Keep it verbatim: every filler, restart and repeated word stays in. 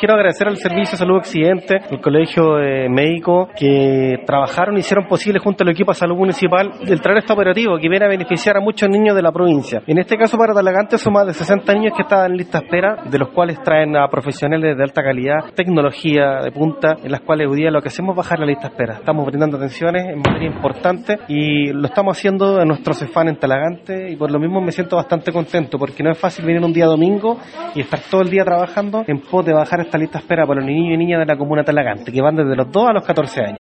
quiero agradecer al Servicio de Salud Occidente, el Colegio eh, Médico, que trabajaron y hicieron posible junto al equipo de salud municipal el traer este operativo que viene a beneficiar a muchos niños de la provincia. En este caso para Talagante son más de sesenta niños que estaban en lista de espera, de los cuales traen a profesionales de alta calidad, tecnología de punta, en las cuales hoy día lo que hacemos es bajar la lista de espera. Estamos brindando atenciones en materia importante y lo estamos haciendo en nuestro Cefán en Talagante, y por lo mismo me siento bastante contento porque no es fácil venir un día domingo y estar todo el día trabajando en pos de bajar esta lista de espera para los niños y niñas de la comuna de Talagante, que van desde los dos a los catorce años.